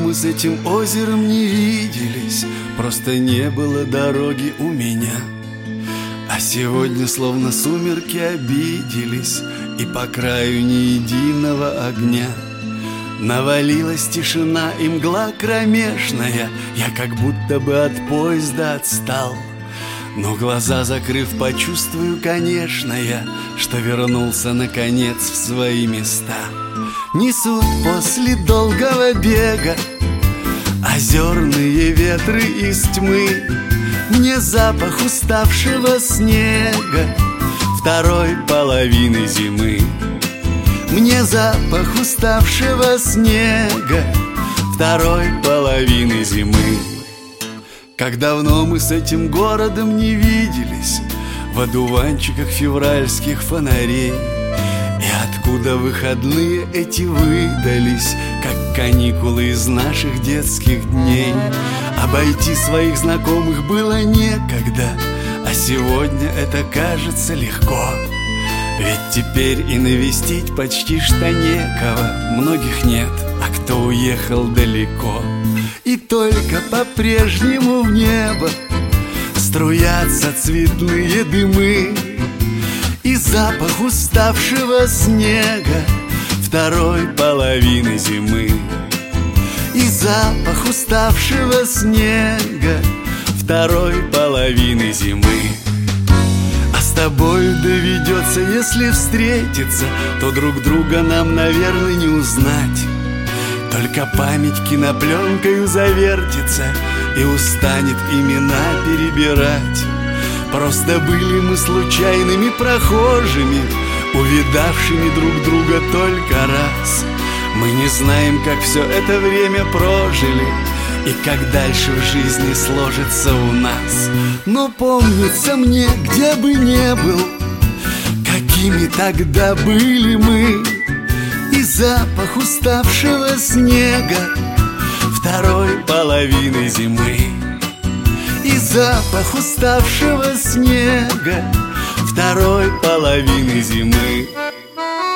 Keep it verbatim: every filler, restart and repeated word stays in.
мы с этим озером не виделись, просто не было дороги у меня. А сегодня словно сумерки обиделись, и по краю ни единого огня. Навалилась тишина и мгла кромешная, я как будто бы от поезда отстал. Но глаза закрыв, почувствую, конечно, я, что вернулся наконец в свои места. Несут после долгого бега озерные ветры из тьмы мне запах уставшего снега второй половины зимы. Мне запах уставшего снега второй половины зимы. Как давно мы с этим городом не виделись в одуванчиках февральских фонарей. И откуда выходные эти выдались, как каникулы из наших детских дней. Обойти своих знакомых было некогда, а сегодня это кажется легко. Ведь теперь и навестить почти что некого, многих нет, а кто уехал далеко. И только по-прежнему в небо струятся цветные дымы и запах уставшего снега второй половины зимы. И запах уставшего снега второй половины зимы. А с тобой доведется, если встретиться, то друг друга нам, наверное, не узнать. Только память кинопленкою завертится и устанет имена перебирать. Просто были мы случайными прохожими, увидавшими друг друга только раз. Мы не знаем, как все это время прожили и как дальше в жизни сложится у нас. Но помнится мне, где бы не был, какими тогда были мы. И запах уставшего снега второй половины зимы. И запах уставшего снега второй половины зимы.